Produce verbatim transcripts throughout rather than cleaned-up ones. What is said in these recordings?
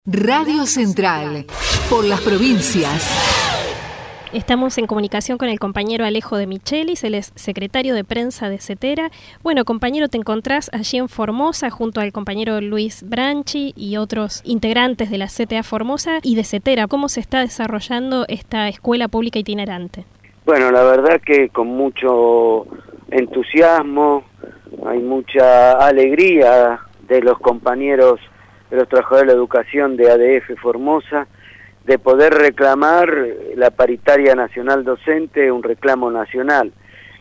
Radio Central, por las provincias. Estamos en comunicación con el compañero Alejo de Michelis, él es secretario de prensa de CETERA. Bueno, compañero, te encontrás allí en Formosa junto al compañero Luis Branchi y otros integrantes de la C T A Formosa y de CETERA. ¿Cómo se está desarrollando esta escuela pública itinerante? Bueno, la verdad que con mucho entusiasmo, hay mucha alegría de los compañeros, de los trabajadores de la educación de A D F Formosa, de poder reclamar la paritaria nacional docente, un reclamo nacional.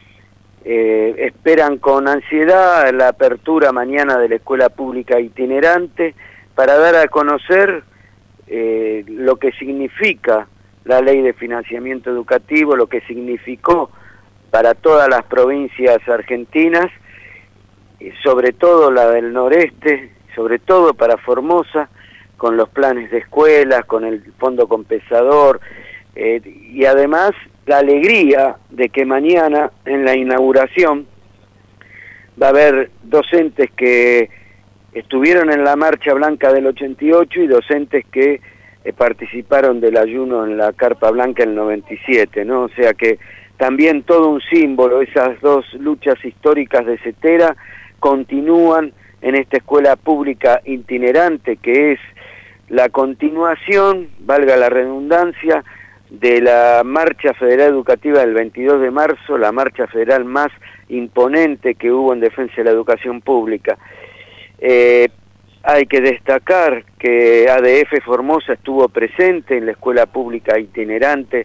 Eh, esperan con ansiedad la apertura mañana de la escuela pública itinerante para dar a conocer eh, lo que significa la ley de financiamiento educativo, lo que significó para todas las provincias argentinas, sobre todo la del noreste, sobre todo para Formosa, con los planes de escuelas, con el fondo compensador, eh, y además la alegría de que mañana en la inauguración va a haber docentes que estuvieron en la Marcha Blanca del ochenta y ocho y docentes que eh, participaron del ayuno en la Carpa Blanca en el noventa y siete, ¿no? O sea que también todo un símbolo, esas dos luchas históricas de CETERA continúan en esta escuela pública itinerante, que es la continuación, valga la redundancia, de la Marcha Federal Educativa del veintidós de marzo, la marcha federal más imponente que hubo en defensa de la educación pública. Eh, hay que destacar que A D F Formosa estuvo presente en la escuela pública itinerante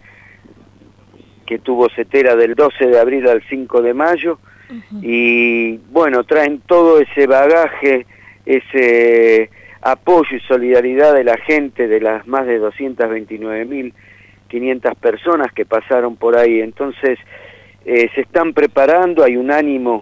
que tuvo CETERA del doce de abril al cinco de mayo, uh-huh. Y bueno, traen todo ese bagaje, ese apoyo y solidaridad de la gente, de las más de doscientas veintinueve mil quinientas personas que pasaron por ahí. Entonces eh, se están preparando, hay un ánimo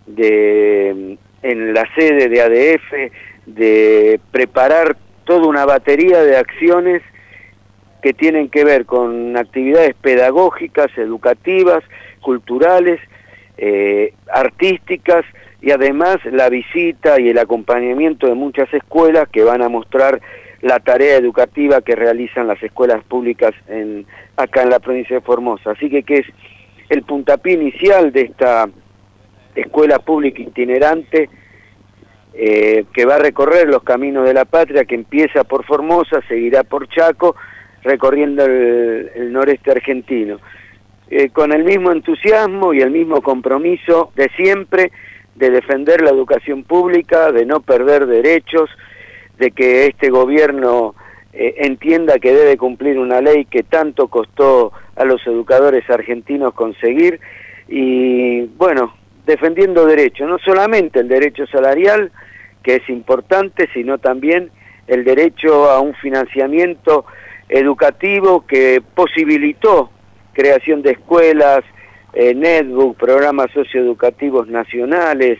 de, en la sede de A D F de preparar toda una batería de acciones que tienen que ver con actividades pedagógicas, educativas, culturales, eh, artísticas, y además la visita y el acompañamiento de muchas escuelas que van a mostrar la tarea educativa que realizan las escuelas públicas en, acá en la provincia de Formosa. Así que, que es el puntapié inicial de esta escuela pública itinerante eh, que va a recorrer los caminos de la patria, que empieza por Formosa, seguirá por Chaco, recorriendo el, el noreste argentino. Eh, con el mismo entusiasmo y el mismo compromiso de siempre, de defender la educación pública, de no perder derechos, de que este gobierno eh, entienda que debe cumplir una ley que tanto costó a los educadores argentinos conseguir, y bueno, defendiendo derechos, no solamente el derecho salarial, que es importante, sino también el derecho a un financiamiento educativo que posibilitó creación de escuelas, eh, netbook, programas socioeducativos nacionales,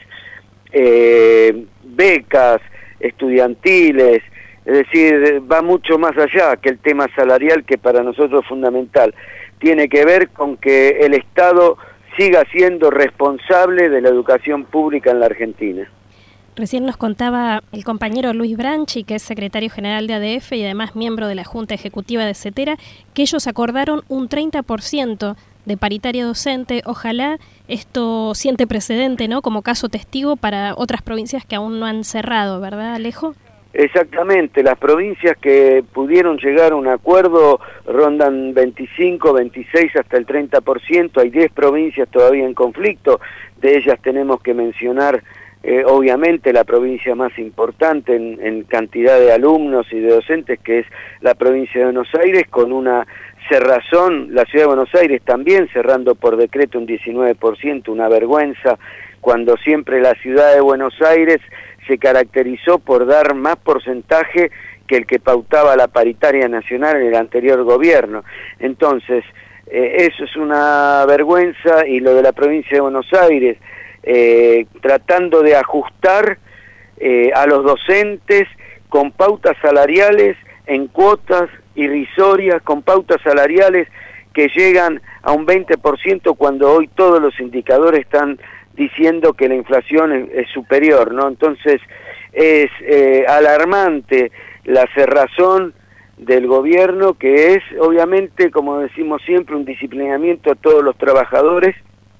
eh, becas estudiantiles, es decir, va mucho más allá que el tema salarial, que para nosotros es fundamental. Tiene que ver con que el Estado siga siendo responsable de la educación pública en la Argentina. Recién nos contaba el compañero Luis Branchi, que es secretario general de A D F y además miembro de la Junta Ejecutiva de CETERA, que ellos acordaron un treinta por ciento de paritaria docente. Ojalá esto siente precedente, ¿no?, como caso testigo para otras provincias que aún no han cerrado, ¿verdad, Alejo? Exactamente, las provincias que pudieron llegar a un acuerdo rondan veinticinco, veintiséis hasta el treinta por ciento, hay diez provincias todavía en conflicto, de ellas tenemos que mencionar Eh, obviamente la provincia más importante en, en cantidad de alumnos y de docentes, que es la provincia de Buenos Aires, con una cerrazón, la ciudad de Buenos Aires también cerrando por decreto un diecinueve por ciento, una vergüenza, cuando siempre la ciudad de Buenos Aires se caracterizó por dar más porcentaje que el que pautaba la paritaria nacional en el anterior gobierno. Entonces, eh, eso es una vergüenza, y lo de la provincia de Buenos Aires, Eh, tratando de ajustar eh, a los docentes con pautas salariales en cuotas irrisorias, con pautas salariales que llegan a un veinte por ciento cuando hoy todos los indicadores están diciendo que la inflación es, es superior, ¿no? Entonces es eh, alarmante la cerrazón del gobierno, que es obviamente, como decimos siempre, un disciplinamiento a todos los trabajadores,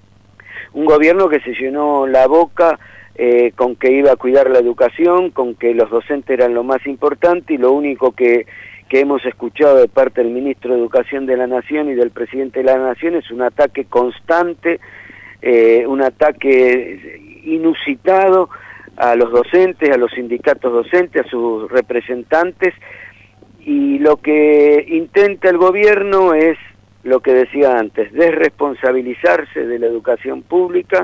un gobierno que se llenó la boca eh, con que iba a cuidar la educación, con que los docentes eran lo más importante, y lo único que, que hemos escuchado de parte del ministro de Educación de la Nación y del presidente de la Nación es un ataque constante, eh, un ataque inusitado a los docentes, a los sindicatos docentes, a sus representantes, y lo que intenta el gobierno es lo que decía antes, desresponsabilizarse de la educación pública,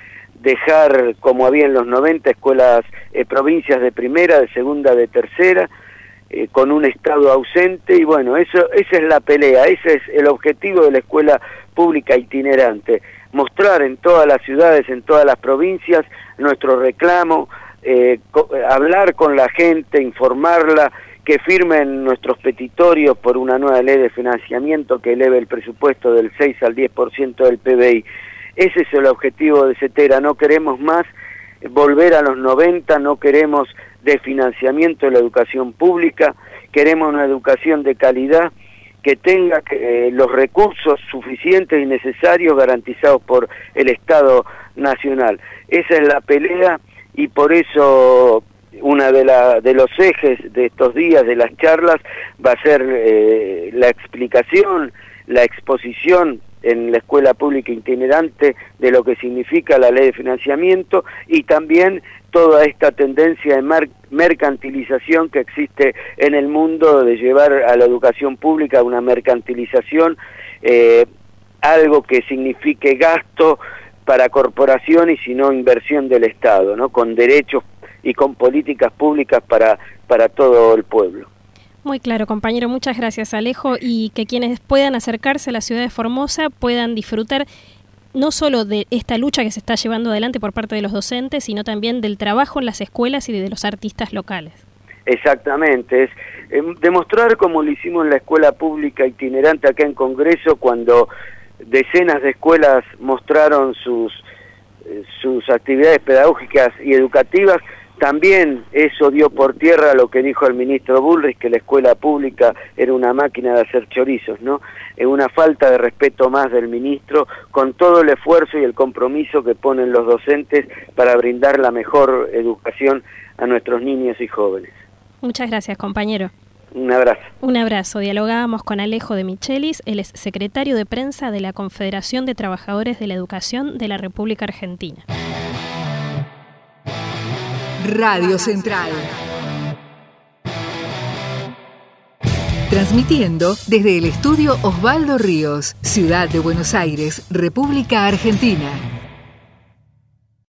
dejar, como había en los noventa, escuelas, eh, provincias de primera, de segunda, de tercera, eh, con un Estado ausente, y bueno, eso, esa es la pelea, ese es el objetivo de la escuela pública itinerante, mostrar en todas las ciudades, en todas las provincias, nuestro reclamo, eh, co- hablar con la gente, informarla, que firmen nuestros petitorios por una nueva ley de financiamiento que eleve el presupuesto del seis al diez por ciento del P B I. Ese es el objetivo de CETERA, no queremos más volver a los noventa, no queremos desfinanciamiento de la educación pública, queremos una educación de calidad que tenga eh, los recursos suficientes y necesarios garantizados por el Estado Nacional. Esa es la pelea, y por eso una de, la, de los ejes de estos días, de las charlas, va a ser eh, la explicación, la exposición en la escuela pública itinerante de lo que significa la ley de financiamiento, y también toda esta tendencia de mar mercantilización que existe en el mundo, de llevar a la educación pública una mercantilización, eh, algo que signifique gasto para corporaciones y no inversión del Estado, ¿no? Con derechos y con políticas públicas para, para todo el pueblo. Muy claro, compañero. Muchas gracias, Alejo, y que quienes puedan acercarse a la ciudad de Formosa puedan disfrutar no solo de esta lucha que se está llevando adelante por parte de los docentes, sino también del trabajo en las escuelas y de los artistas locales. Exactamente, es eh, demostrar, como lo hicimos en la escuela pública itinerante acá en Congreso, cuando decenas de escuelas mostraron sus, eh, sus actividades pedagógicas y educativas. También eso dio por tierra lo que dijo el ministro Bullrich, que la escuela pública era una máquina de hacer chorizos, ¿no? Es una falta de respeto más del ministro, con todo el esfuerzo y el compromiso que ponen los docentes para brindar la mejor educación a nuestros niños y jóvenes. Muchas gracias, compañero. Un abrazo. Un abrazo. Dialogábamos con Alejo de Michelis, él es secretario de prensa de la Confederación de Trabajadores de la Educación de la República Argentina. Radio Central. Transmitiendo desde el estudio Osvaldo Ríos, Ciudad de Buenos Aires, República Argentina.